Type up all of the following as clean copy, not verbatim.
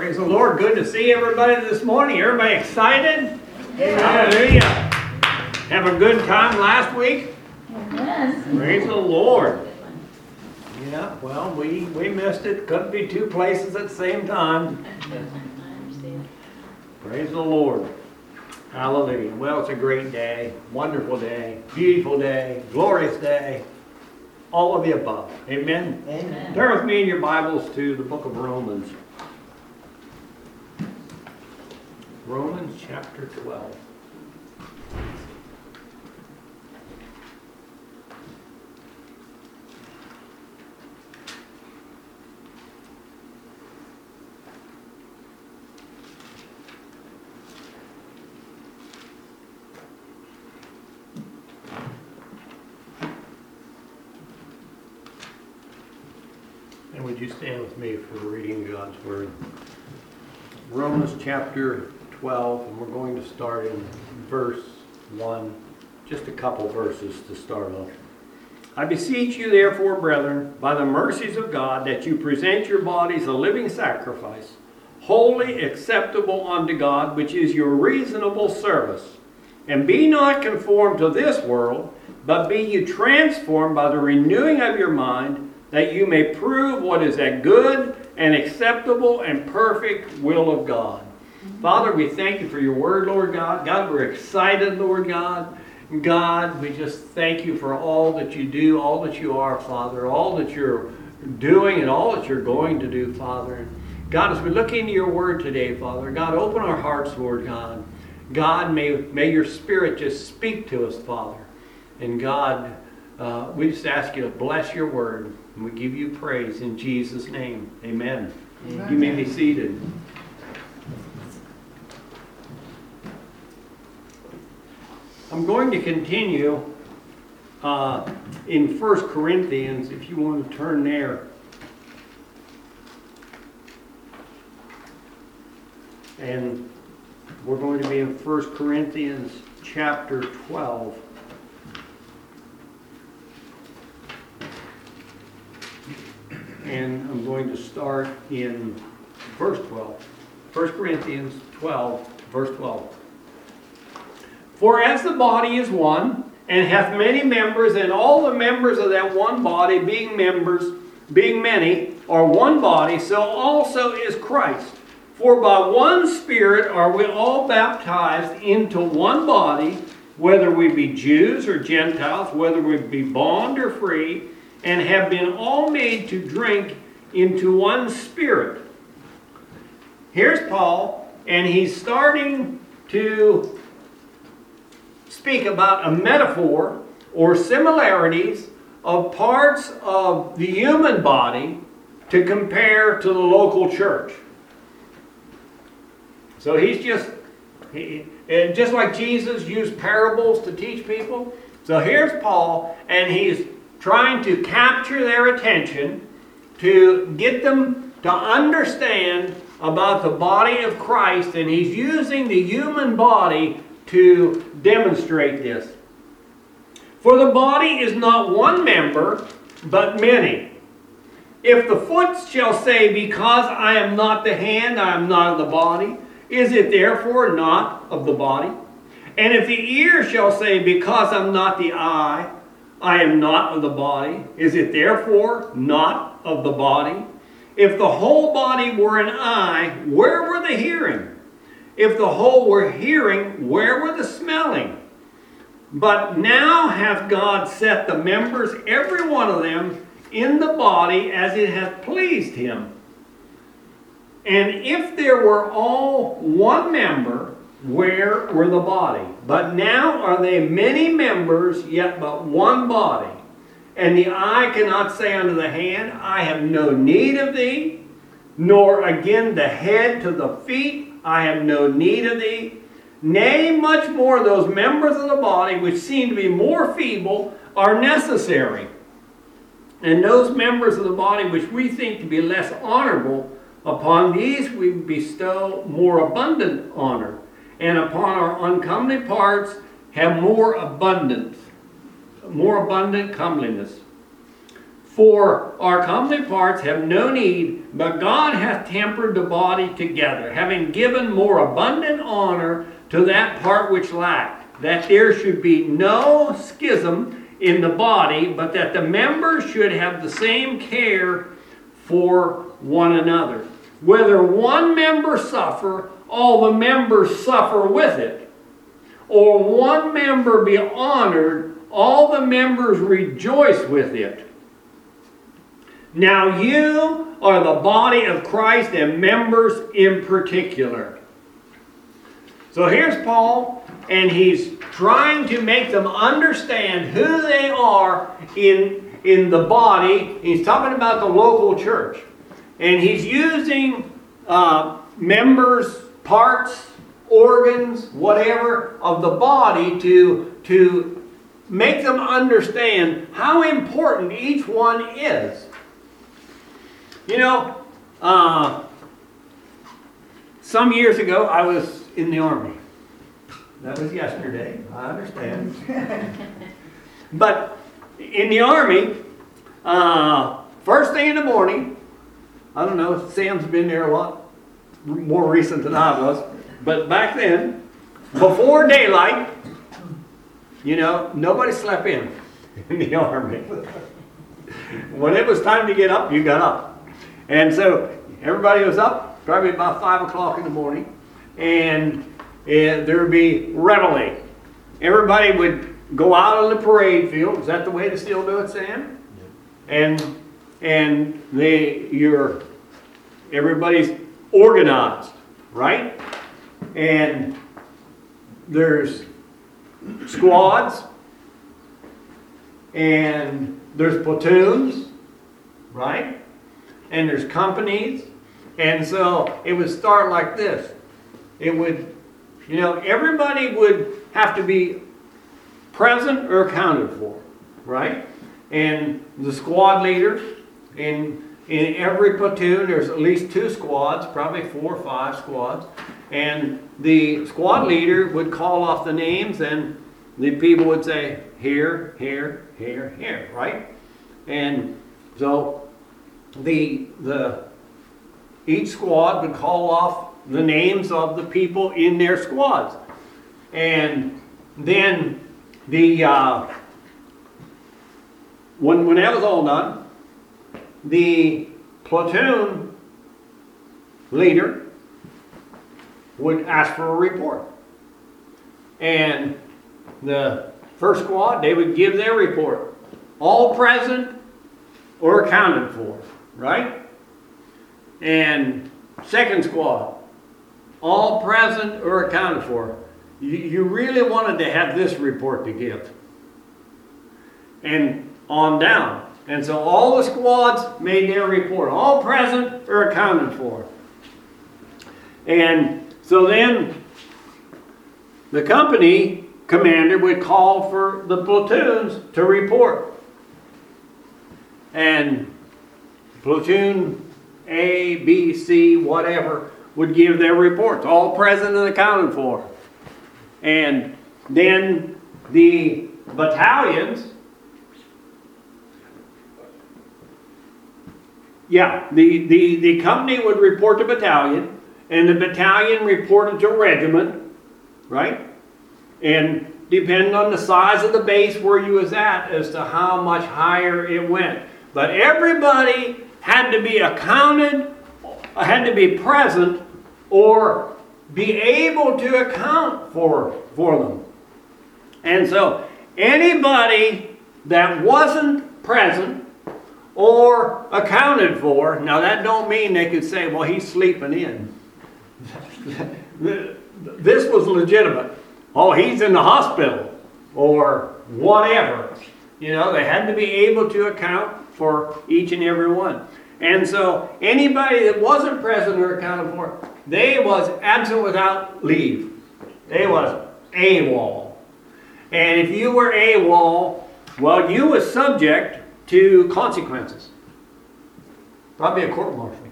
Praise the Lord. Good to see everybody this morning. Everybody excited? Yeah. Hallelujah. Have a good time last week? Yes. Praise the Lord. Yeah, well, we missed it. Couldn't be two places at the same time. Praise the Lord. Hallelujah. Well, it's a great day, wonderful day, beautiful day, glorious day. All of the above. Amen? Amen. Turn with me in your Bibles to the book of Romans. Romans chapter 12. And would you stand with me for reading God's Word? Romans chapter 12, and we're going to start in verse 1. Just a couple verses to start off. I beseech you therefore, brethren, by the mercies of God, that you present your bodies a living sacrifice, wholly acceptable unto God, which is your reasonable service. And be not conformed to this world, but be you transformed by the renewing of your mind, that you may prove what is that good and acceptable and perfect will of God. Father, we thank you for your word, Lord God. God, we're excited, Lord God. God, we just thank you for all that you do, all that you are, Father, all that you're doing and all that you're going to do, Father. God, as we look into your word today, Father, God, open our hearts, Lord God. God, may your Spirit just speak to us, Father. And God, we just ask you to bless your word. And we give you praise in Jesus' name. Amen. Amen. You may be seated. I'm going to continue in 1 Corinthians, if you want to turn there. And we're going to be in 1 Corinthians chapter 12. And I'm going to start in verse 12. 1 Corinthians 12, verse 12. For as the body is one, and hath many members, and all the members of that one body, being many, are one body, so also is Christ. For by one Spirit are we all baptized into one body, whether we be Jews or Gentiles, whether we be bond or free, and have been all made to drink into one Spirit. Here's Paul, and he's starting to speak about a metaphor or similarities of parts of the human body to compare to the local church. So he's just like Jesus used parables to teach people. So here's Paul, and he's trying to capture their attention to get them to understand about the body of Christ, and he's using the human body to demonstrate this. For the body is not one member, but many. If the foot shall say, because I am not the hand, I am not of the body, is it therefore not of the body? And if the ear shall say, because I'm not the eye, I am not of the body, is it therefore not of the body? If the whole body were an eye, where were the hearing? If the whole were hearing, where were the smelling? But now hath God set the members, every one of them, in the body as it hath pleased him. And if there were all one member, where were the body? But now are they many members, yet but one body. And the eye cannot say unto the hand, I have no need of thee, nor again the head to the feet, I have no need of thee. Nay, much more those members of the body which seem to be more feeble are necessary. And those members of the body which we think to be less honorable, upon these we bestow more abundant honor, and upon our uncomely parts have more abundant comeliness. For our comely parts have no need, but God hath tempered the body together, having given more abundant honor to that part which lacked, that there should be no schism in the body, but that the members should have the same care for one another. Whether one member suffer, all the members suffer with it. Or one member be honored, all the members rejoice with it. Now you are the body of Christ and members in particular. So here's Paul, and he's trying to make them understand who they are in the body. He's talking about the local church. And he's using members, parts, organs, whatever, of the body to make them understand how important each one is. You know, some years ago I was in the Army. That was yesterday, I understand. But in the Army, first thing in the morning, I don't know, Sam's been there a lot more recent than I was, but back then, before daylight, you know, nobody slept in the Army. When it was time to get up, you got up. And so everybody was up, probably about 5 o'clock in the morning, and there would be reveille. Everybody would go out on the parade field. Is that the way to still do it, Sam? Yeah. And everybody's organized, right? And there's squads, and there's platoons, right? And there's companies. And so it would start like this. It would, you know, everybody would have to be present or accounted for, right? And the squad leader, in every platoon, there's at least 2 squads, probably 4 or 5 squads. And the squad leader would call off the names, and the people would say, here, here, here, here, right? And so each squad would call off the names of the people in their squads. And then when that was all done, the platoon leader would ask for a report. And the first squad, they would give their report. All present or accounted for, right? And second squad, all present or accounted for. You really wanted to have this report to give. And on down. And so all the squads made their report, all present or accounted for. And so then the company commander would call for the platoons to report. And platoon A, B, C, whatever, would give their reports, all present and accounted for. And then the battalions, the company would report to battalion, and the battalion reported to regiment, right? And depending on the size of the base where you was at as to how much higher it went. But everybody had to be accounted, had to be present, or be able to account for them. And so anybody that wasn't present or accounted for, now that don't mean they could say, well, he's sleeping in. This was legitimate. Oh, he's in the hospital or whatever. You know, they had to be able to account for each and every one. And so anybody that wasn't present or accounted for, they was absent without leave. They was AWOL. And if you were AWOL, well, you was subject to consequences. Probably a court-martial.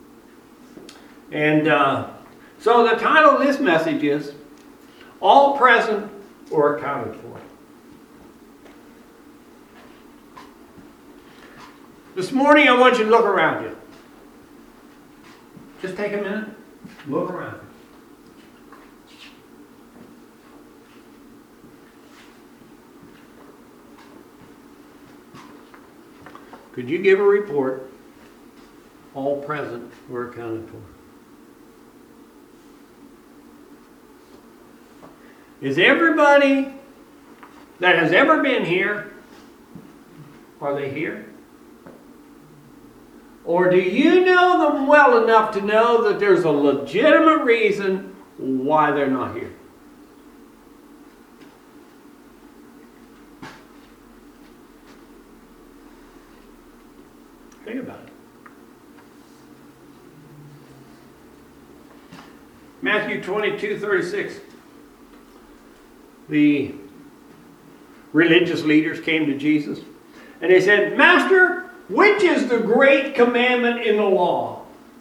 And so the title of this message is All Present or Accounted For. This morning I want you to look around you. Just take a minute, look around. Could you give a report? All present were accounted for. Is everybody that has ever been here, are they here? Or do you know them well enough to know that there's a legitimate reason why they're not here? Think about it. Matthew 22:36. The religious leaders came to Jesus and they said, Master, which is the great commandment in the law?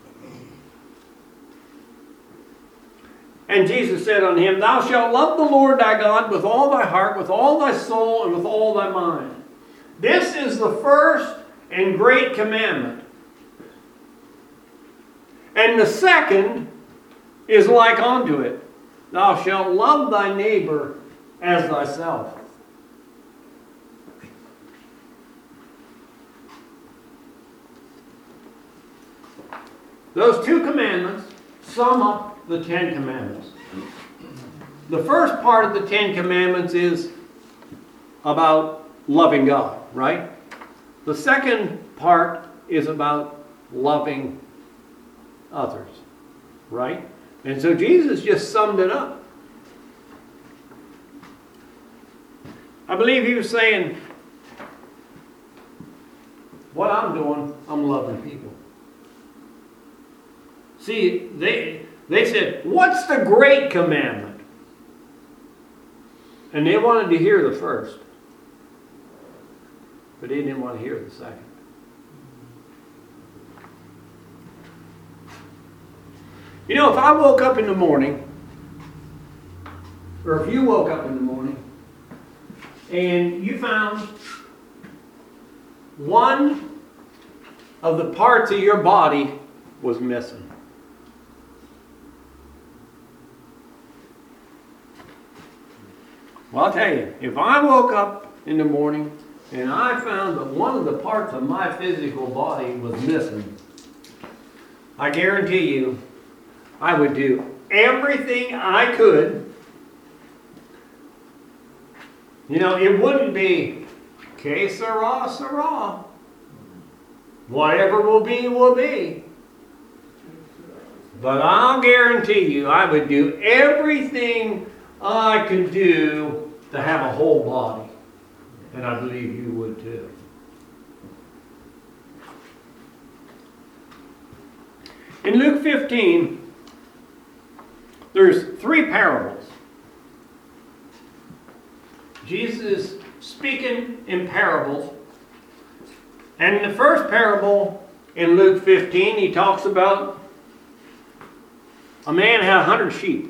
And Jesus said unto him, Thou shalt love the Lord thy God with all thy heart, with all thy soul, and with all thy mind. This is the first and great commandment. And the second is like unto it. Thou shalt love thy neighbor as thyself. Those two commandments sum up the 10 commandments. The first part of the 10 commandments is about loving God, right? The second part is about loving others, right? And so Jesus just summed it up. I believe he was saying, what I'm doing, I'm loving people. See, they said, what's the great commandment? And they wanted to hear the first. But they didn't want to hear the second. You know, if I woke up in the morning, or if you woke up in the morning, and you found one of the parts of your body was missing. Well, I'll tell you, if I woke up in the morning and I found that one of the parts of my physical body was missing, I guarantee you, I would do everything I could. You know, it wouldn't be, que sera, sera. Whatever will be, will be. But I'll guarantee you, I would do everything I could do to have a whole body. And I believe you would too. In Luke 15, there's 3 parables. Jesus is speaking in parables. And in the first parable in Luke 15, he talks about a man had 100 sheep.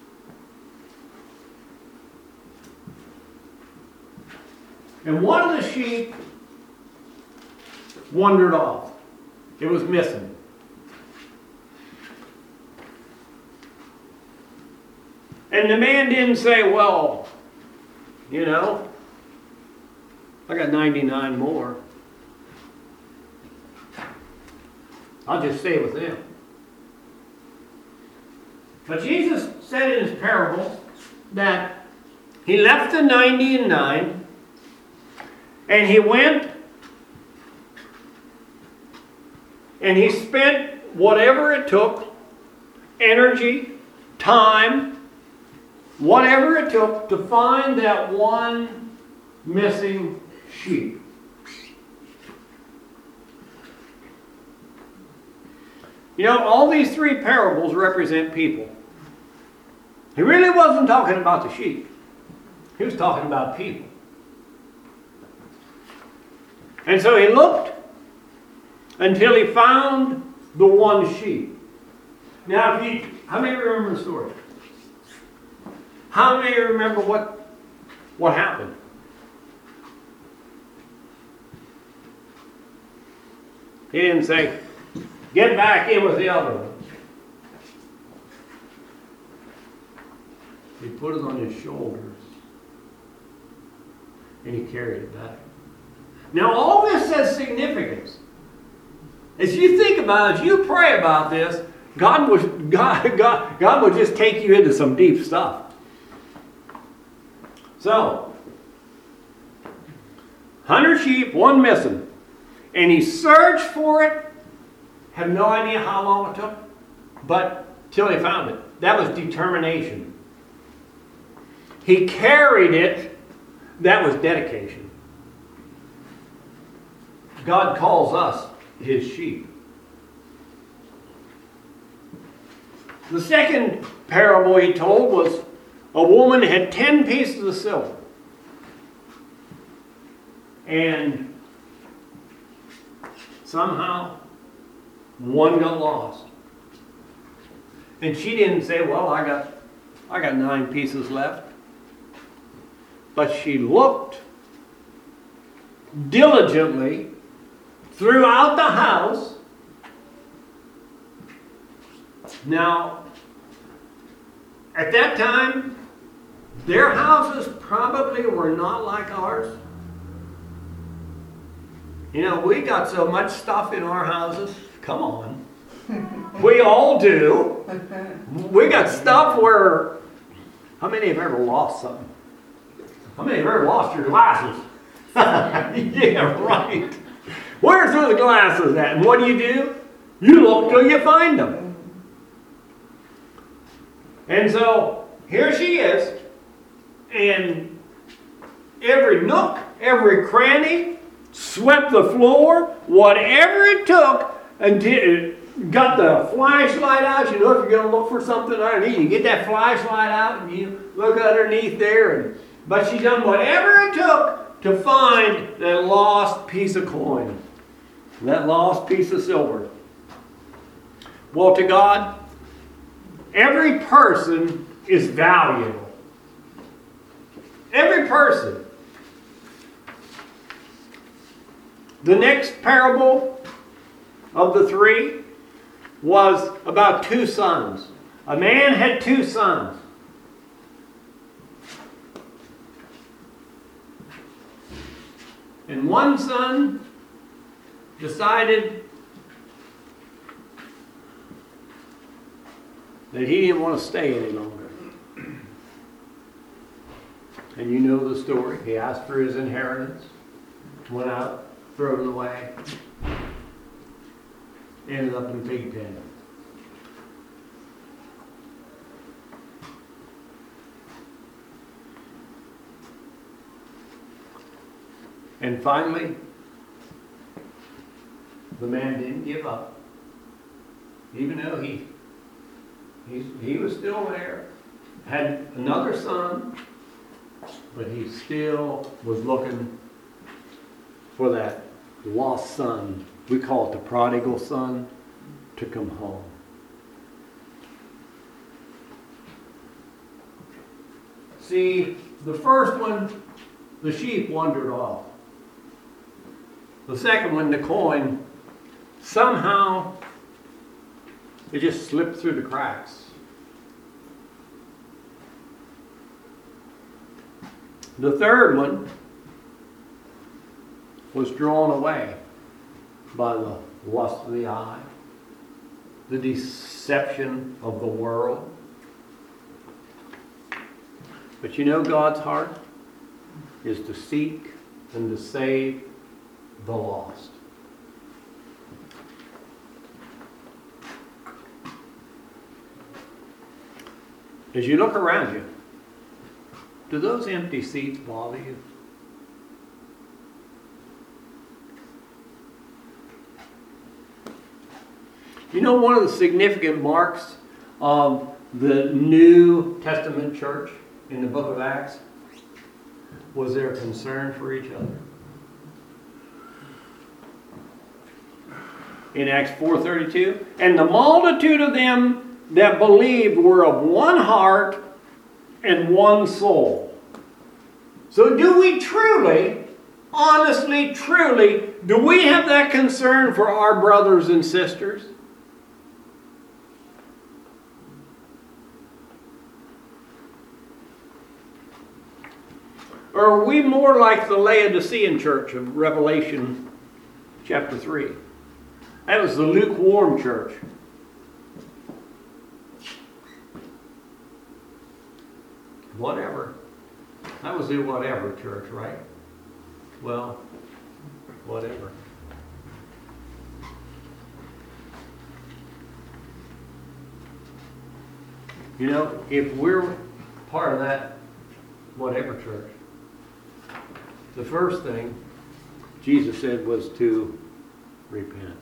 And one of the sheep wandered off. It was missing. And the man didn't say, well, you know, I got 99 more. I'll just stay with them. But Jesus said in his parable that he left the 99 and he went and he spent whatever it took, energy, time, whatever it took to find that one missing sheep. You know, all these 3 parables represent people. He really wasn't talking about the sheep. He was talking about people. And so he looked until he found the one sheep. Now, how many remember the story? How many remember what happened? He didn't say, get back in with the other one. He put it on his shoulders. And he carried it back. Now all this has significance. As you think about it, as you pray about this, God will just take you into some deep stuff. So, 100 sheep, one missing. And he searched for it. Have no idea how long it took. But till he found it. That was determination. He carried it. That was dedication. God calls us his sheep. The second parable he told was a woman had 10 pieces of silver. And somehow one got lost. And she didn't say, well, I got 9 pieces left. But she looked diligently throughout the house. Now, at that time, their houses probably were not like ours. You know, we got so much stuff in our houses. Come on. We all do. We got stuff where... How many have ever lost something? How many have ever lost your glasses? Yeah, right. Where's those glasses at? And what do? You look till you find them. And so, here she is. And every nook, every cranny, swept the floor, whatever it took, until got the flashlight out. You know, if you're going to look for something underneath, you get that flashlight out and you look underneath there. But she done whatever it took to find that lost piece of coin, that lost piece of silver. Well, to God, every person is valuable. Every person. The next parable of the 3 was about 2 sons. A man had 2 sons. And one son decided that he didn't want to stay any longer. And you know the story. He asked for his inheritance, went out, threw it away, ended up in the pig pen. And finally, the man didn't give up. Even though he was still there, had another son, but he still was looking for that lost son. We call it the prodigal son, to come home. See, the first one, the sheep wandered off. The second one, the coin, somehow it just slipped through the cracks. The third one was drawn away by the lust of the eye, the deception of the world. But you know God's heart is to seek and to save the lost. As you look around you, do those empty seats bother you? You know, one of the significant marks of the New Testament church in the book of Acts was their concern for each other. In Acts 4:32, and the multitude of them that believed were of one heart and one soul. So do we truly honestly, truly, do we have that concern for our brothers and sisters? Or are we more like the Laodicean church of Revelation chapter 3? That was the lukewarm church. Whatever. That was the whatever church, right? Well, whatever. You know, if we're part of that whatever church, the first thing Jesus said was to repent.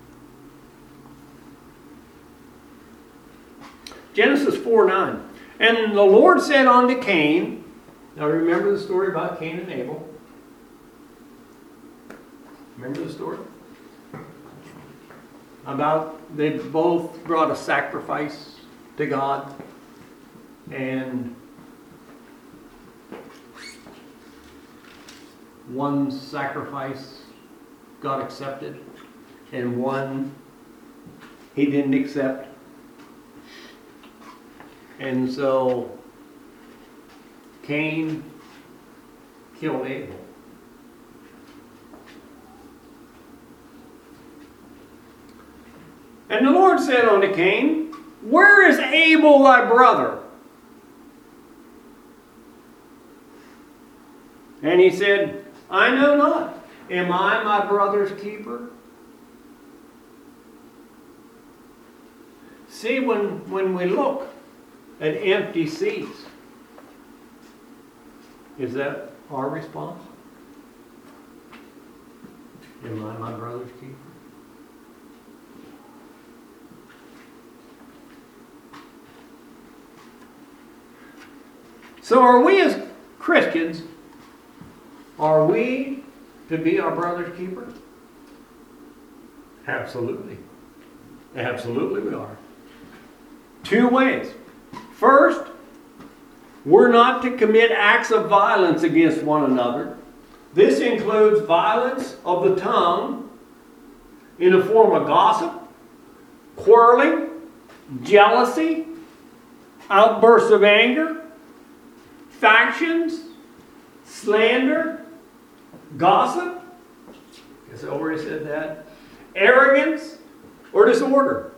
Genesis 4:9. And the Lord said unto Cain, now remember the story about Cain and Abel? Remember the story? About they both brought a sacrifice to God, and one sacrifice got accepted and one he didn't accept. And so Cain killed Abel. And the Lord said unto Cain, where is Abel thy brother? And he said, I know not. Am I my brother's keeper? See, when we look at empty seats, is that our response? Am I my brother's keeper? So are we as Christians, are we to be our brother's keeper? Absolutely. Absolutely we are. Two ways. First, we're not to commit acts of violence against one another. This includes violence of the tongue in the form of gossip, quarreling, jealousy, outbursts of anger, factions, slander, gossip, I guess I already said that, arrogance, or disorder.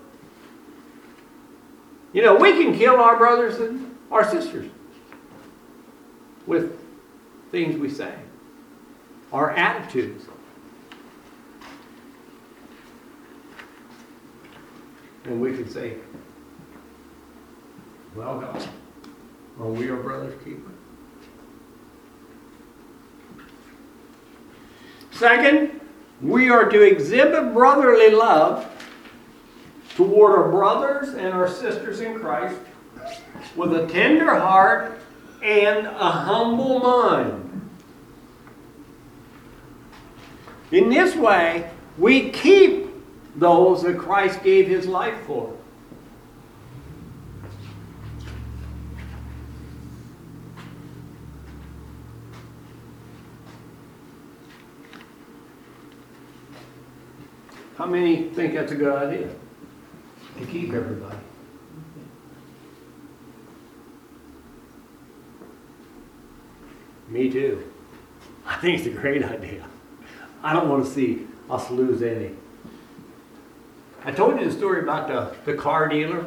You know, we can kill our brothers and our sisters with things we say, our attitudes. And we could say, well, God, are we our brother's keeper? Second, we are to exhibit brotherly love toward our brothers and our sisters in Christ with a tender heart and a humble mind. In this way, we keep those that Christ gave his life for. How many think that's a good idea? To keep everybody. Me too. I think it's a great idea. I don't want to see us lose any. I told you the story about the car dealer.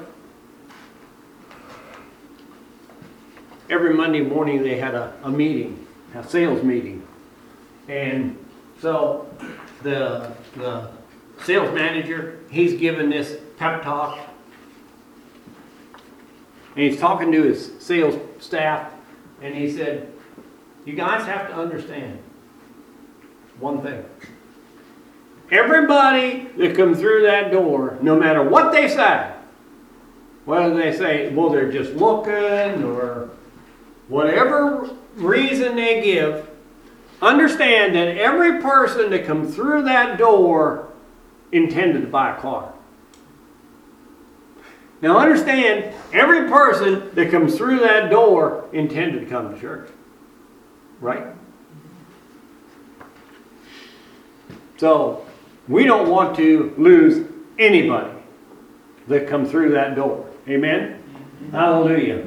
Every Monday morning they had a meeting, a sales meeting. And so the sales manager, he's giving this pep talk. And he's talking to his sales staff. And he said, you guys have to understand one thing. Everybody that comes through that door, no matter what they say, whether they say, well, they're just looking, or whatever reason they give, understand that every person that comes through that door intended to buy a car. Now understand, every person that comes through that door intended to come to church. Right? So we don't want to lose anybody that come through that door. Amen? Hallelujah.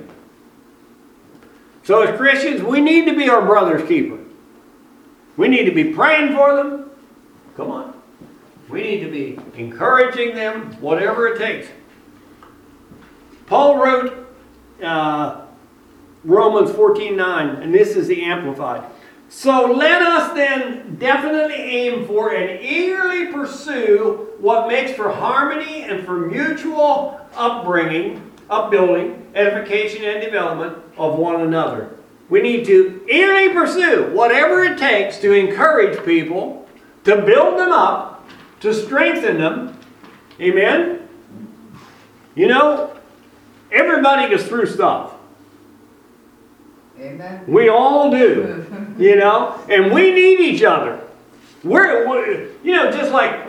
So as Christians, we need to be our brother's keeper. We need to be praying for them. Come on. We need to be encouraging them, whatever it takes. Paul wrote Romans 14:9, and this is the Amplified. So let us then definitely aim for and eagerly pursue what makes for harmony and for mutual upbuilding, edification, and development of one another. We need to eagerly pursue whatever it takes to encourage people, to build them up, to strengthen them. Amen? You know, everybody goes through stuff. Amen. We all do. You know, and we need each other. We're you know, just like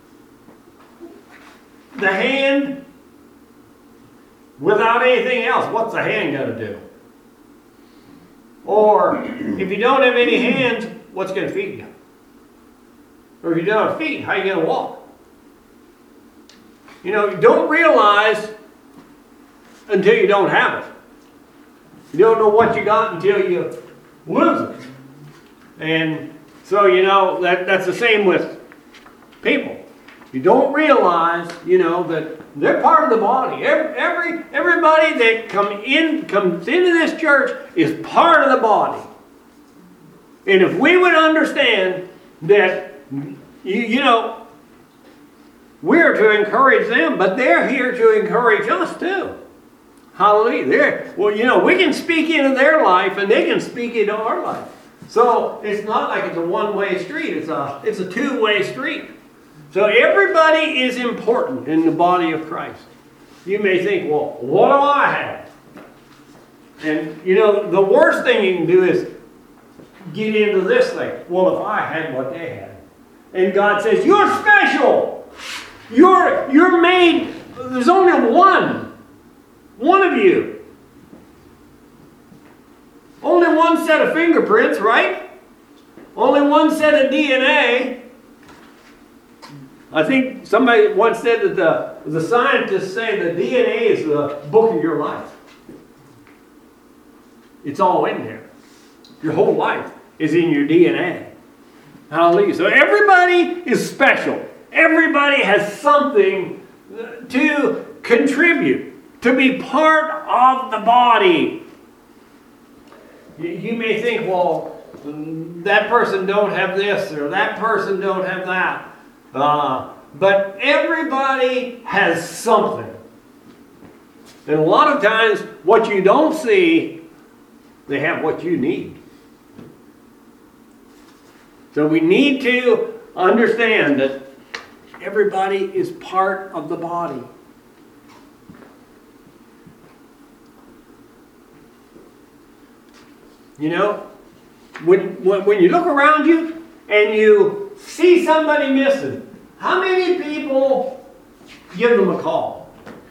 the hand without anything else, what's the hand going to do? Or if you don't have any hands, what's going to feed you? Or if you don't have feet, how are you going to walk? You know, you don't realize until you don't have it. You don't know what you got until you lose it. And so, you know, that's the same with people. You don't realize, you know, that they're part of the body. Everybody that comes into this church is part of the body. And if we would understand that, you know, we're to encourage them, but they're here to encourage us too. Hallelujah. Well, you know, we can speak into their life and they can speak into our life. So it's not like it's a one-way street. It's a two-way street. So everybody is important in the body of Christ. You may think, well, what do I have? And, you know, the worst thing you can do is get into this thing. Well, if I had what they had. And God says, you're special. You're made. There's only one of you. Only one set of fingerprints, right? Only one set of DNA. I think somebody once said that the scientists say the DNA is the book of your life. It's all in there. Your whole life is in your DNA. Hallelujah. So everybody is special. Everybody has something to contribute, to be part of the body. You may think, well, that person don't have this or that person don't have that. But everybody has something. And a lot of times, what you don't see, they have what you need. So we need to understand that everybody is part of the body. You know, when you look around you and you see somebody missing, how many people give them a call?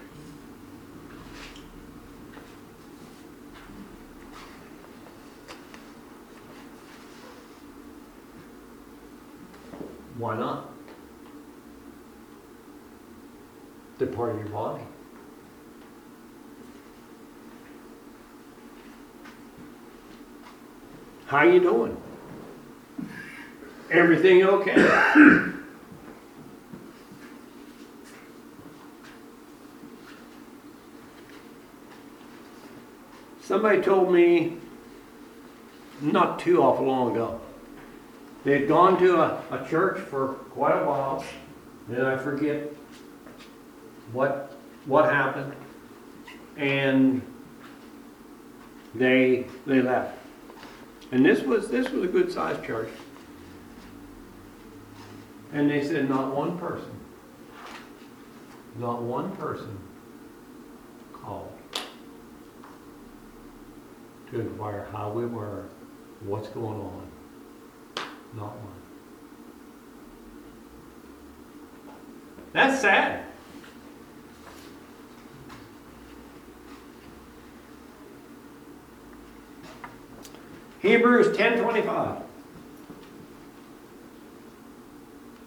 Why not? They're part of your body. How you doing? Everything okay? Somebody told me not too awful long ago. They had gone to a church for quite a while, and I forget what happened, and they left. And this was a good sized church. And they said not one person called to inquire how we were, what's going on. Not one. That's sad. Hebrews 10:25.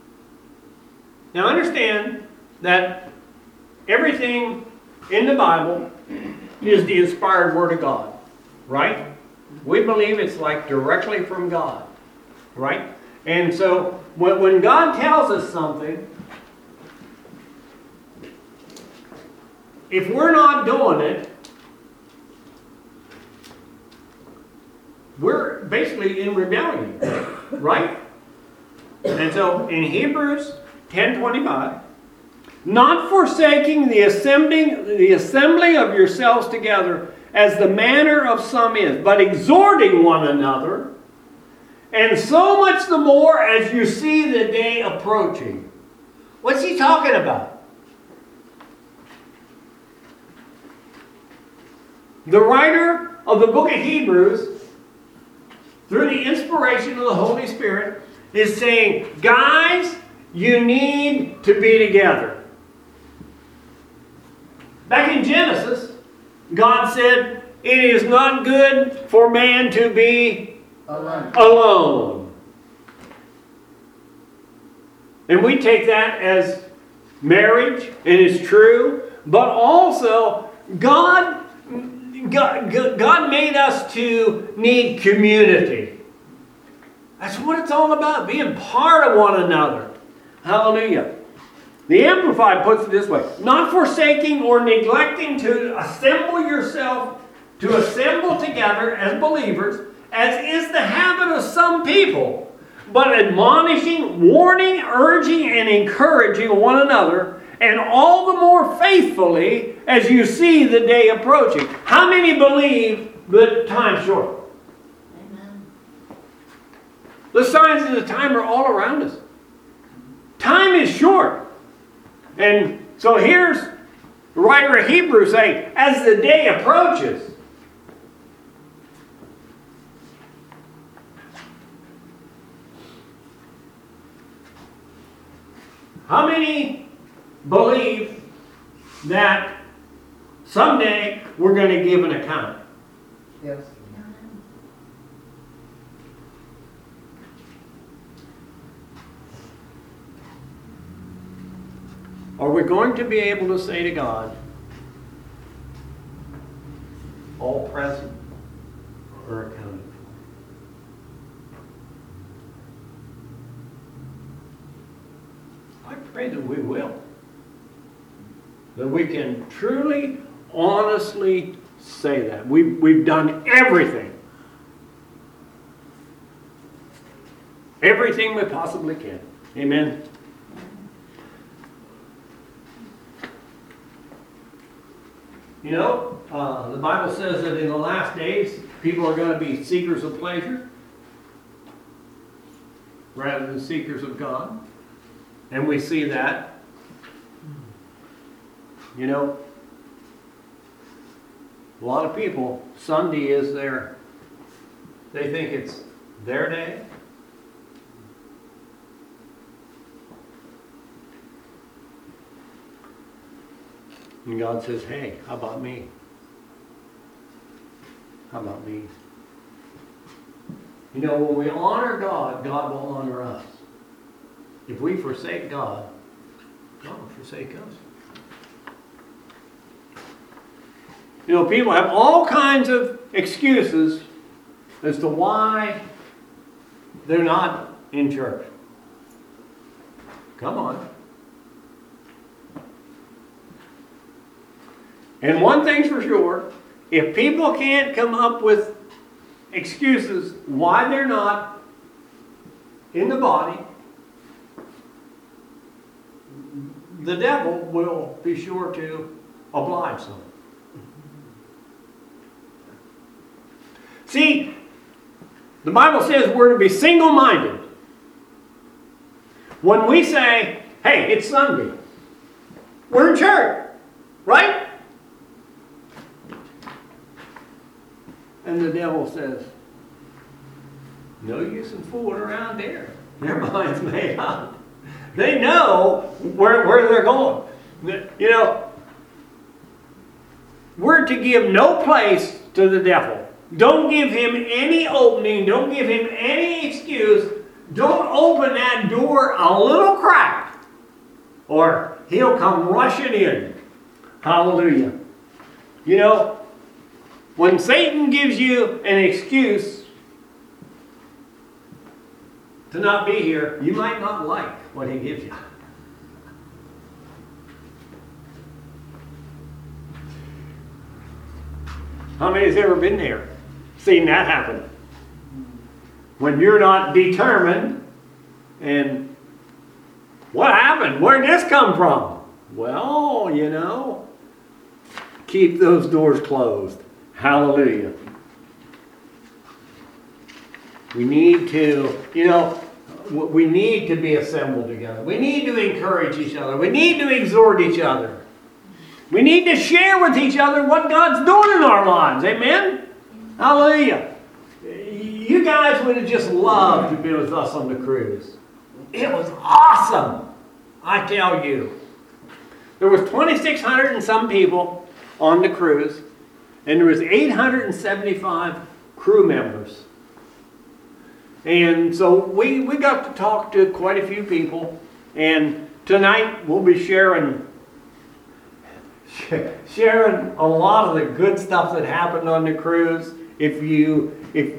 Now understand that everything in the Bible is the inspired Word of God, right? We believe it's like directly from God, right? And so when God tells us something, if we're not doing it, we're basically in rebellion, right? And so in Hebrews 10:25, not forsaking the assembling of yourselves together as the manner of some is, but exhorting one another, and so much the more as you see the day approaching. What's he talking about? The writer of the book of Hebrews, through the inspiration of the Holy Spirit, is saying, guys, you need to be together. Back in Genesis, God said, it is not good for man to be alone. And we take that as marriage, and it's true, but also God made us to need community. That's what it's all about, being part of one another. Hallelujah. The Amplified puts it this way: not forsaking or neglecting to assemble yourself, to assemble together as believers, as is the habit of some people, but admonishing, warning, urging, and encouraging one another, and all the more faithfully as you see the day approaching. How many believe that time's short? Amen. The signs of the time are all around us. Time is short. And so here's the writer of Hebrews saying, as the day approaches, how many believe that someday we're going to give an account? Yes. Are we going to be able to say to God, all present or accounted for? I pray that we will. That we can truly, honestly say that. We've done everything. Everything we possibly can. Amen. You know, the Bible says that in the last days, people are going to be seekers of pleasure rather than seekers of God. And we see that. You know, a lot of people, Sunday is they think it's their day. And God says, hey, how about me? How about me? You know, when we honor God, God will honor us. If we forsake God, God will forsake us. You know, people have all kinds of excuses as to why they're not in church. Come on. And one thing's for sure, if people can't come up with excuses why they're not in the body, the devil will be sure to oblige them. See, the Bible says we're to be single-minded. When we say, hey, it's Sunday, we're in church, right? And the devil says, no use in fooling around there. Their mind's made up. They know where they're going. You know, we're to give no place to the devil. Don't give him any opening. Don't give him any excuse. Don't open that door a little crack. or he'll come rushing in. Hallelujah. You know, when Satan gives you an excuse to not be here, you might not like what he gives you. How many has ever been there? Seen that happen? When you're not determined, and what happened? Where did this come from? Well, you know, keep those doors closed. Hallelujah. We need to, you know, we need to be assembled together. We need to encourage each other. We need to exhort each other. We need to share with each other what God's doing in our lives. Amen? Hallelujah. You guys would have just loved to be with us on the cruise. It was awesome. I tell you. There was 2,600 and some people on the cruise. And there was 875 crew members. And so we got to talk to quite a few people. And tonight we'll be sharing a lot of the good stuff that happened on the cruise. If you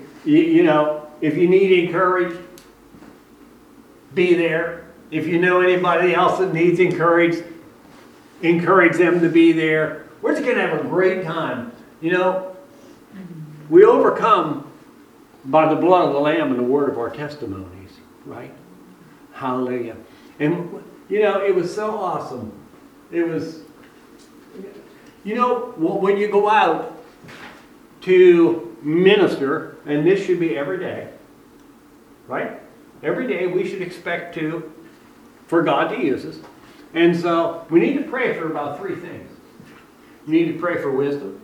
need encouraged, be there. If you know anybody else that needs encouraged, encourage them to be there. We're just going to have a great time. You know, we overcome by the blood of the Lamb and the word of our testimonies, right? Hallelujah. And, you know, it was so awesome. It was, you know, when you go out to minister, and this should be every day, right? Every day we should expect for God to use us. And so we need to pray for about three things. You need to pray for wisdom.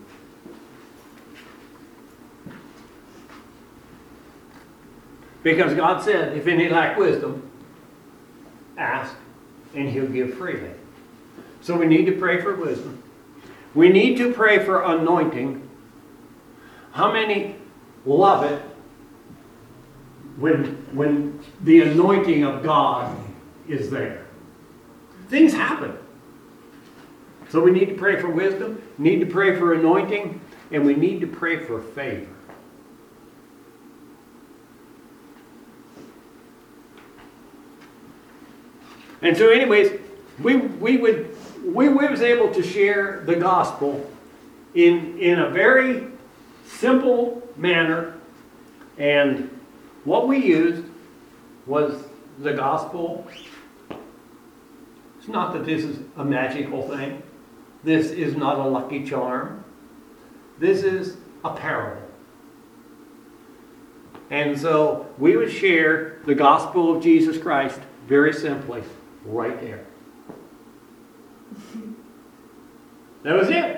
Because God said, if any lack wisdom, ask, and he'll give freely. So we need to pray for wisdom. We need to pray for anointing. How many love it when the anointing of God is there? Things happen. So we need to pray for wisdom, need to pray for anointing, and we need to pray for favor. And so anyways, we was able to share the gospel in a very simple manner. And what we used was the gospel. It's not that this is a magical thing. This is not a lucky charm. This is a parable. And so we would share the gospel of Jesus Christ very simply right there. That was it.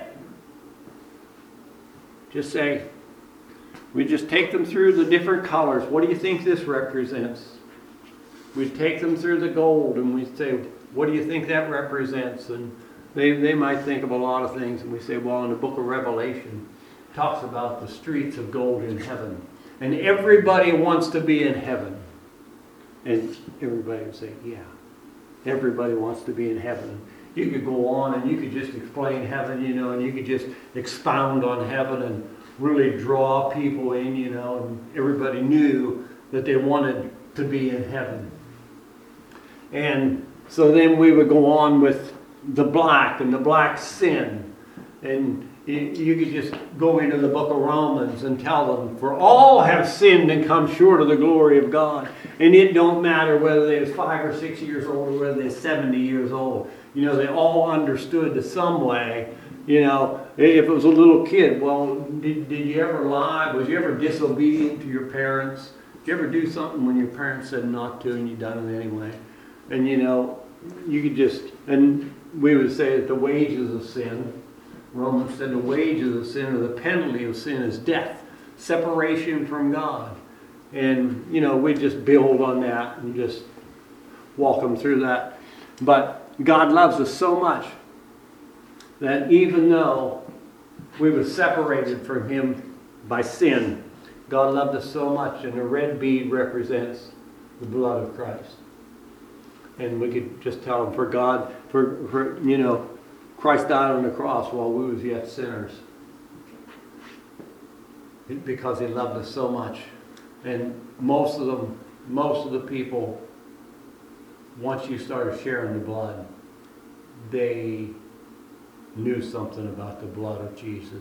Just say, we just take them through the different colors. What do you think this represents? We take them through the gold and we say, what do you think that represents? And they might think of a lot of things. And we say, well, in the book of Revelation, it talks about the streets of gold in heaven. And everybody wants to be in heaven. And everybody would say, yeah, everybody wants to be in heaven. You could go on and you could just explain heaven, you know, and you could just expound on heaven and really draw people in, you know, and everybody knew that they wanted to be in heaven. And so then we would go on with the black and the black sin. And you could just go into the book of Romans and tell them, for all have sinned and come short of the glory of God. And it don't matter whether they was 5 or 6 years old or whether they're 70 years old. You know, they all understood to some way. You know, if it was a little kid, well, did you ever lie? Was you ever disobedient to your parents? Did you ever do something when your parents said not to and you done it anyway? And you know, you could just, and we would say that the wages of sin, Romans said the wages of sin or the penalty of sin is death, separation from God. And, you know, we just build on that and just walk them through that. But God loves us so much that even though we were separated from Him by sin, God loved us so much, and the red bead represents the blood of Christ. And we could just tell them, for Christ died on the cross while we was yet sinners. Because he loved us so much. And most of the people, once you started sharing the blood, they knew something about the blood of Jesus.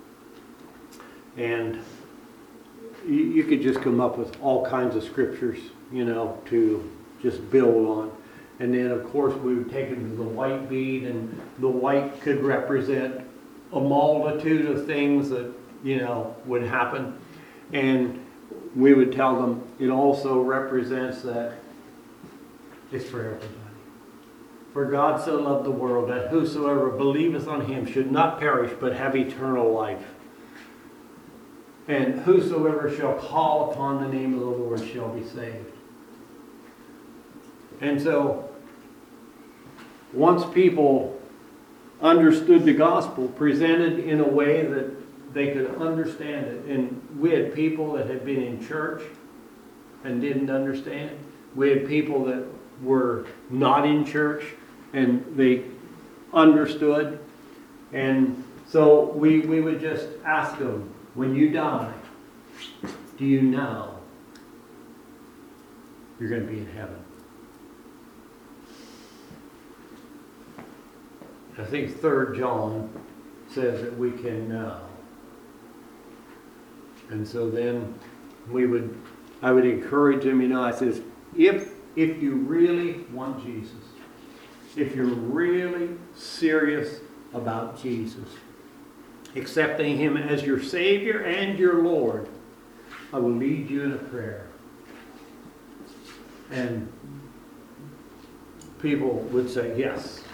And you could just come up with all kinds of scriptures, to just build on. And then, of course, we would take them to the white bead, and the white could represent a multitude of things that, would happen. And we would tell them it also represents that it's for everybody. For God so loved the world that whosoever believeth on him should not perish but have eternal life. And whosoever shall call upon the name of the Lord shall be saved. And so, once people understood the gospel, presented in a way that they could understand it, and we had people that had been in church and didn't understand it. We had people that were not in church and they understood. And so we would just ask them, when you die, do you know you're going to be in heaven? I think 3 John says that we can know. And so then I would encourage them, I says, if you really want Jesus, if you're really serious about Jesus, accepting him as your Savior and your Lord, I will lead you in a prayer. And people would say, yes,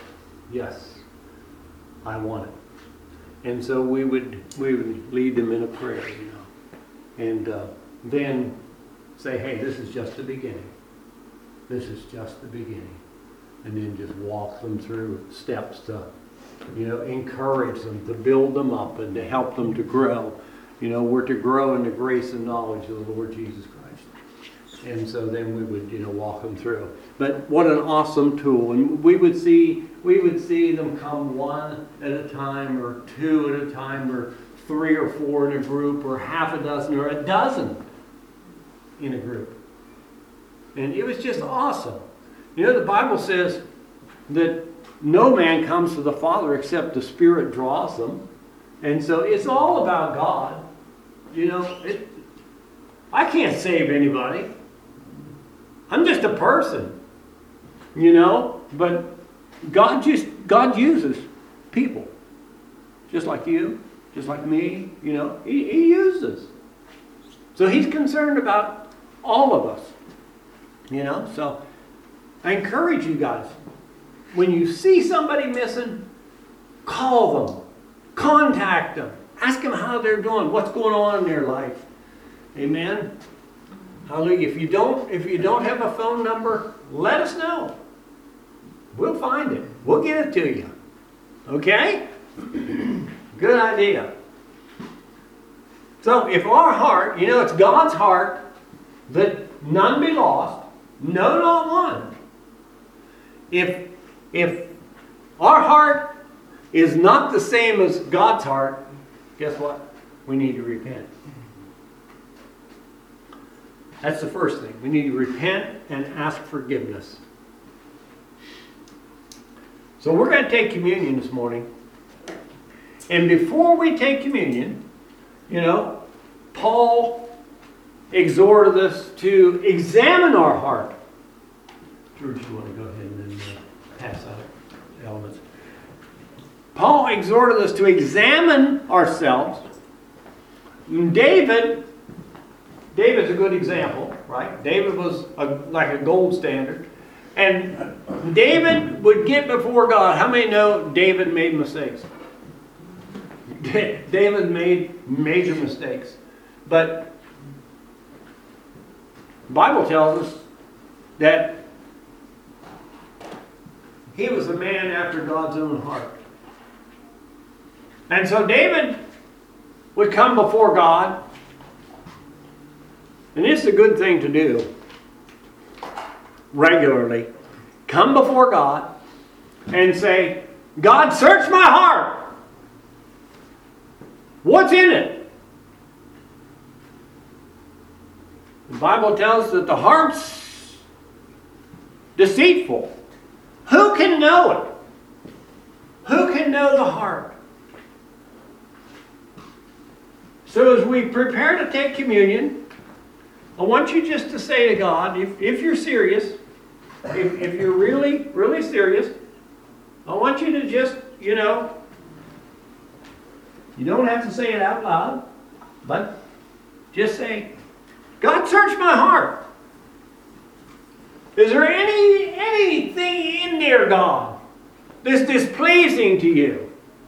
I want it. And so we would lead them in a prayer, and then say, hey, this is just the beginning. This is just the beginning. And then just walk them through steps to, encourage them, to build them up and to help them to grow. We're to grow in the grace and knowledge of the Lord Jesus Christ. And so then we would, walk them through. But what an awesome tool. And we would see them come one at a time, or 2 at a time, or 3 or 4 in a group, or half a dozen, or a dozen in a group. And it was just awesome. The Bible says that no man comes to the Father except the Spirit draws them. And so it's all about God. I can't save anybody. I'm just a person. But God uses people. Just like you, just like me, He uses. So He's concerned about all of us. So I encourage you guys, when you see somebody missing, call them, contact them, ask them how they're doing, what's going on in their life. Amen. Hallelujah. If you don't have a phone number, let us know. We'll find it. We'll get it to you. Okay? Good idea. So if our heart, it's God's heart that none be lost, no, not one. If our heart is not the same as God's heart, guess what? We need to repent. That's the first thing. We need to repent and ask forgiveness. So we're going to take communion this morning. And before we take communion, Paul exhorted us to examine our heart. George, you want to go ahead and then pass out the elements. Paul exhorted us to examine ourselves. David's a good example, right? David was like a gold standard. And David would get before God. How many know David made mistakes? David made major mistakes. But the Bible tells us that he was a man after God's own heart. And so David would come before God. And it's a good thing to do regularly. come before God and say, God, search my heart. What's in it? The Bible tells us that the heart's deceitful. Who can know it? Who can know the heart? So as we prepare to take communion, I want you just to say to God, if you're serious, if you're really, really serious, I want you to just, you don't have to say it out loud, but just say, God, search my heart. Is there anything in there, God, that's displeasing to you?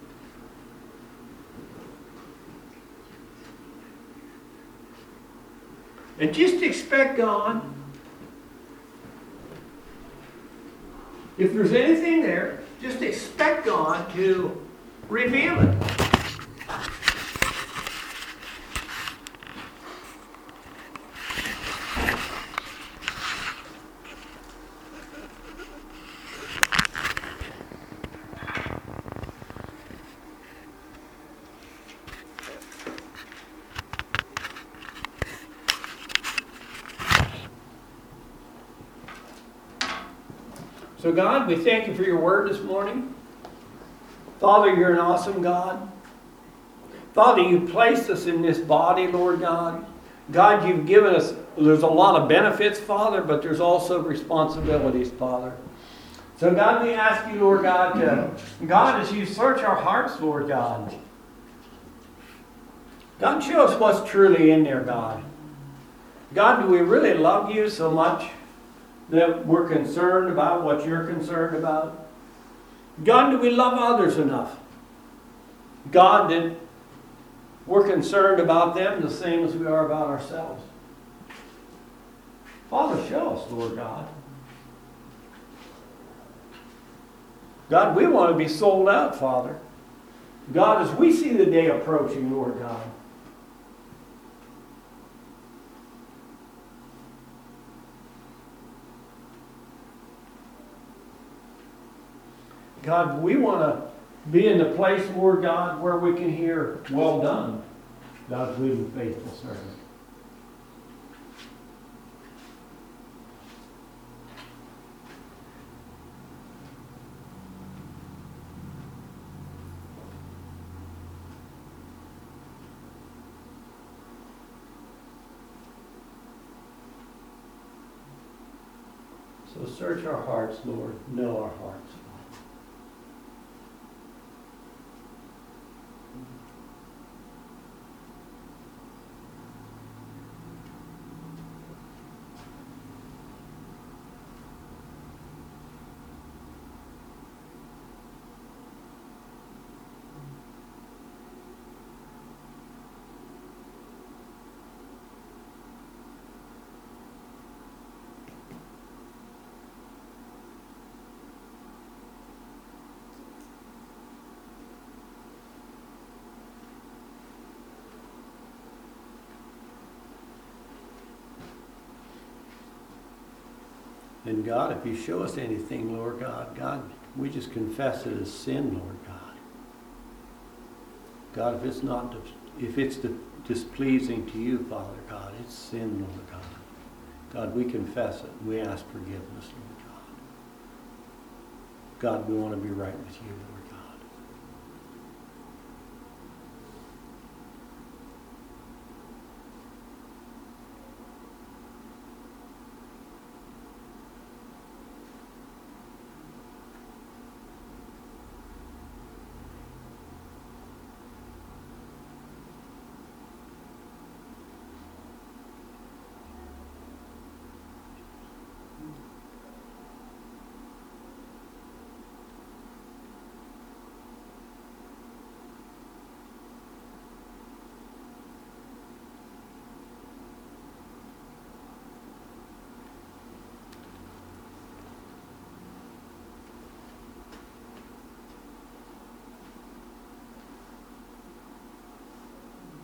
And just expect God, if there's anything there, just expect God to reveal it. So God, we thank you for your word this morning. Father, you're an awesome God. Father, you placed us in this body, Lord God. God, you've given us, there's a lot of benefits, Father, but there's also responsibilities, Father. So God, we ask you, Lord God, God, as you search our hearts, Lord God, God, show us what's truly in there, God. God, do we really love you so much that we're concerned about what you're concerned about? God, do we love others enough? God, that we're concerned about them the same as we are about ourselves? Father, show us, Lord God. God, we want to be sold out, Father. God, as we see the day approaching, Lord God, God, we want to be in the place, Lord God, where we can hear, well done, God's good and faithful servant. So search our hearts, Lord. Know our hearts. And God, if you show us anything, Lord God, God, we just confess it as sin, Lord God. God, if it's displeasing to you, Father God, it's sin, Lord God. God, we confess it. We ask forgiveness, Lord God. God, we want to be right with you, Lord God.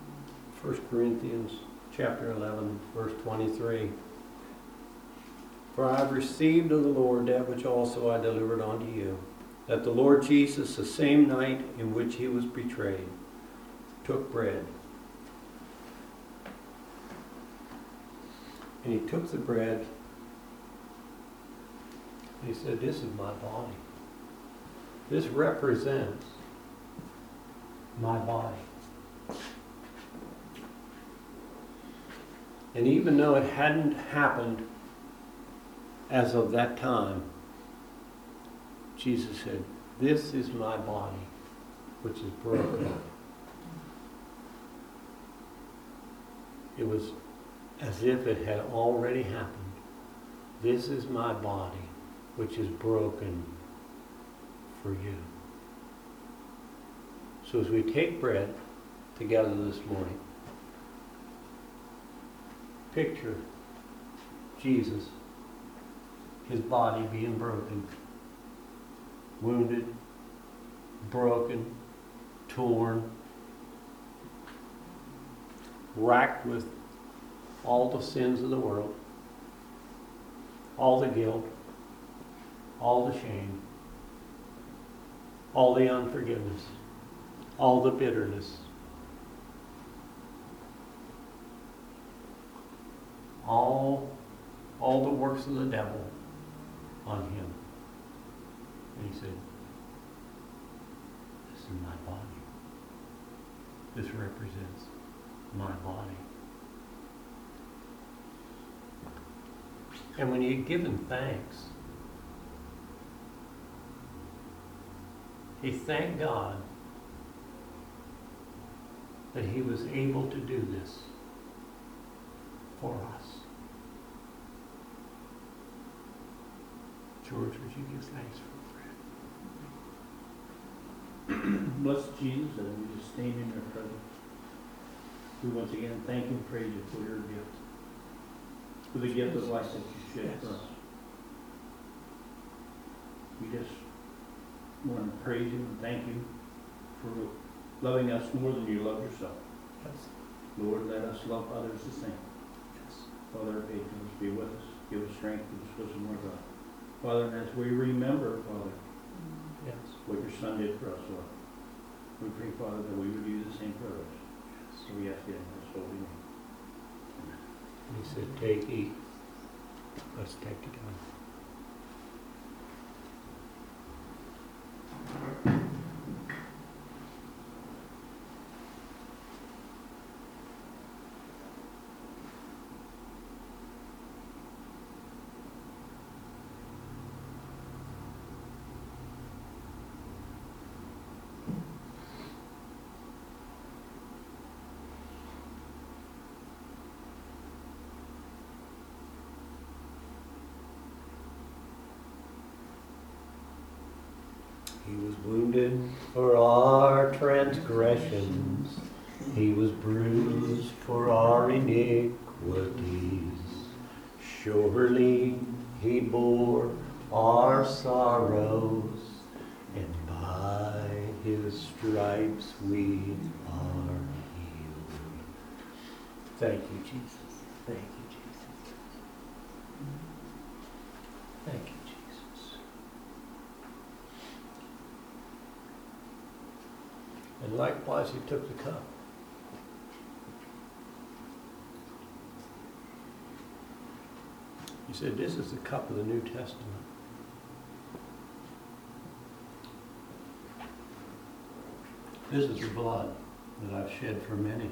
First Corinthians chapter 11, verse 23. For I have received of the Lord that which also I delivered unto you, that the Lord Jesus, the same night in which he was betrayed, took bread. And he took the bread, and he said, this is my body. This represents my body. And even though it hadn't happened as of that time, Jesus said, this is my body, which is broken. It was as if it had already happened. This is my body, which is broken for you. So as we take bread together this morning, picture Jesus, his body being broken, wounded, broken, torn, racked with all the sins of the world, all the guilt, all the shame, all the unforgiveness, all the bitterness, all the works of the devil on him. And he said, this is my body. This represents my body. And when he had given thanks, he thanked God that he was able to do this for us. George, would you give thanks for bread? Bless Jesus, as we just stand in your presence. We once again thank and praise you for your gift, for the gift of life that you shed for us. We just want to praise you and thank you for loving us more than you love yourself. Yes. Lord, let us love others the same. Yes. Father, patience, be with us. Give us strength, give us wisdom, Lord God. Father, as we remember, Father, Yes. what your Son did for us, Lord, we pray, Father, that we would do the same for others. So we ask it in his holy name. He said, take, eat. Let's take together. He was wounded for our transgressions. He was bruised for our iniquities. Surely he bore our sorrows, and by his stripes we are healed. Thank you, Jesus. Thank you, Jesus. Thank you, Jesus. And likewise, he took the cup. He said, this is the cup of the New Testament. This is the blood that I've shed for many.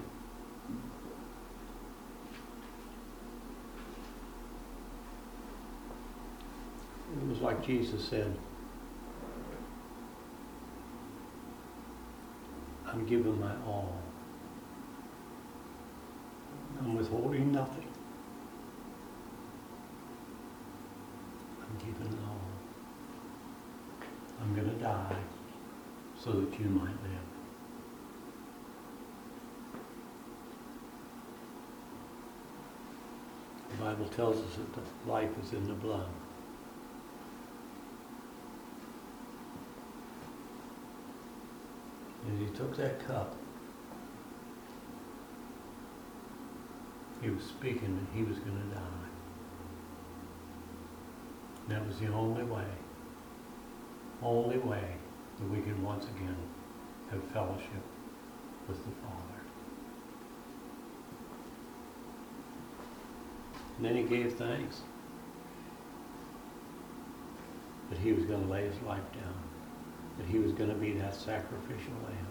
It was like Jesus said, I'm giving my all. I'm withholding nothing. I'm giving it all. I'm going to die so that you might live. The Bible tells us that the life is in the blood. As he took that cup, he was speaking that he was going to die. That was the only way that we can once again have fellowship with the Father. And then he gave thanks that he was going to lay his life down, that he was going to be that sacrificial lamb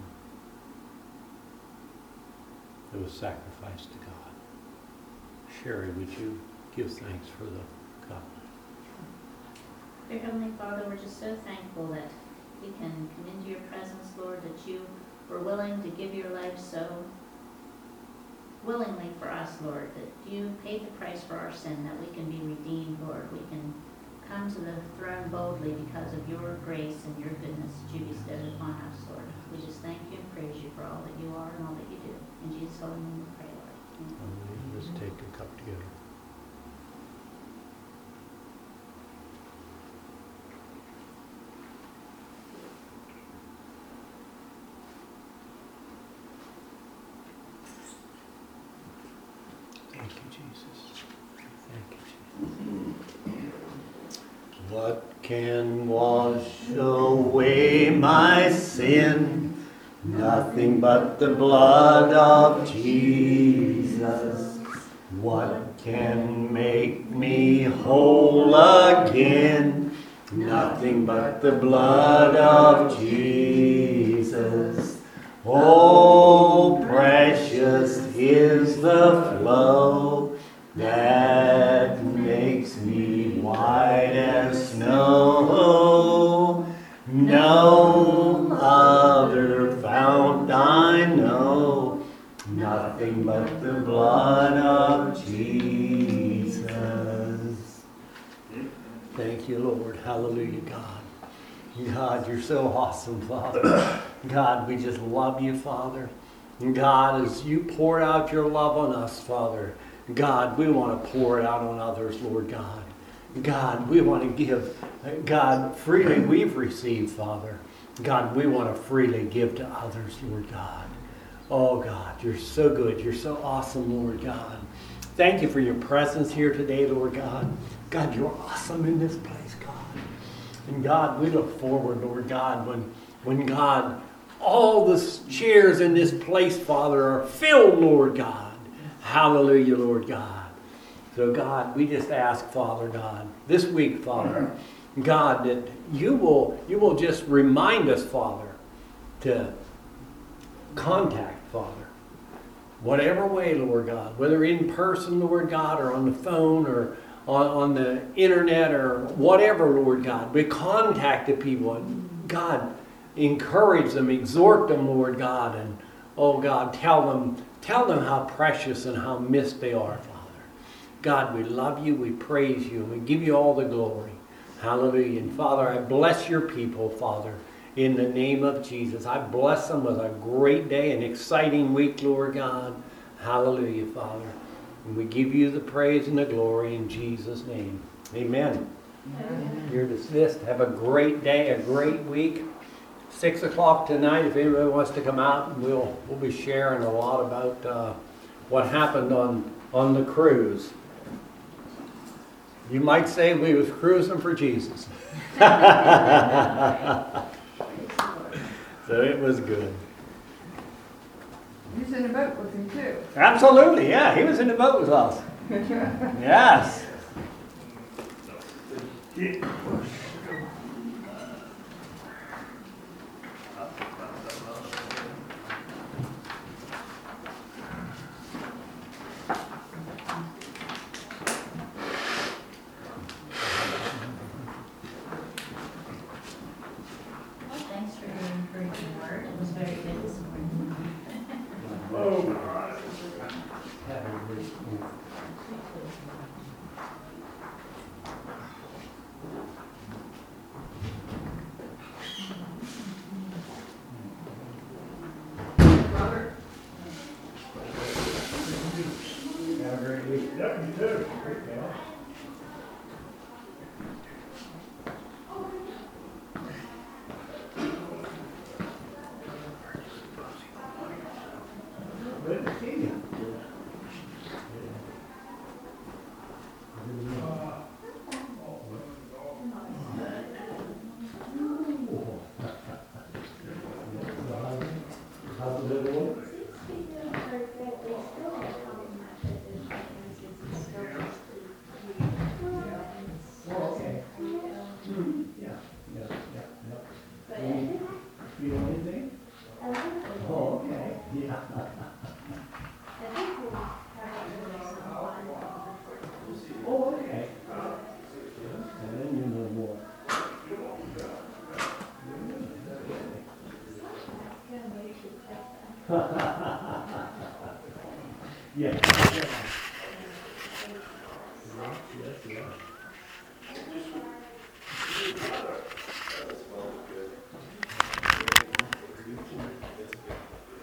that was sacrificed to God. Sherry, would you give thanks for the cup? Dear Heavenly Father, we're just so thankful that we can come into your presence, Lord, that you were willing to give your life so willingly for us, Lord, that you paid the price for our sin, that we can be redeemed, Lord. We can come to the throne boldly because of your grace and your goodness that you bestowed upon us, Lord. We just thank you and praise you for all that you are and all that you do. In Jesus' holy name we pray, Lord. Amen. Let's take the cup together. Thank you, Jesus. Thank you, Jesus. What can wash away my sin? Nothing but the blood of Jesus. What can make me whole again? Nothing but the blood of Jesus. Oh, precious is the flow that makes me white as snow. No other fount I know, nothing but the blood of Jesus. Thank you, Lord. Hallelujah, God. God, you're so awesome, Father. God, we just love you, Father. God, as you pour out your love on us, Father, God, we want to pour it out on others, Lord God. God, we want to give. God, freely we've received, Father. God, we want to freely give to others, Lord God. Oh, God, you're so good. You're so awesome, Lord God. Thank you for your presence here today, Lord God. God, you're awesome in this place, God. And God, we look forward, Lord God, when God, all the chairs in this place, Father, are filled, Lord God. Hallelujah, Lord God. So, God, we just ask, Father God, this week, Father, God, that you will just remind us, Father, to contact, Father. Whatever way, Lord God, whether in person, Lord God, or on the phone, or on the internet, or whatever, Lord God, we contact the people. God, encourage them, exhort them, Lord God, and, oh God, tell them how precious and how missed they are, Father. God, we love you, we praise you, and we give you all the glory. Hallelujah. And Father, I bless your people, Father, in the name of Jesus. I bless them with a great day, an exciting week, Lord God. Hallelujah, Father. And we give you the praise and the glory in Jesus' name. Amen. Amen. You're dismissed. Have a great day, a great week. 6 o'clock tonight, if anybody wants to come out, we'll be sharing a lot about what happened on the cruise. You might say we was cruising for Jesus. So it was good. He was in a boat with him too. Absolutely, yeah. He was in the boat with us. Yes. Thanks for your encouraging word. It was very good this morning. Yeah. Yes, yes.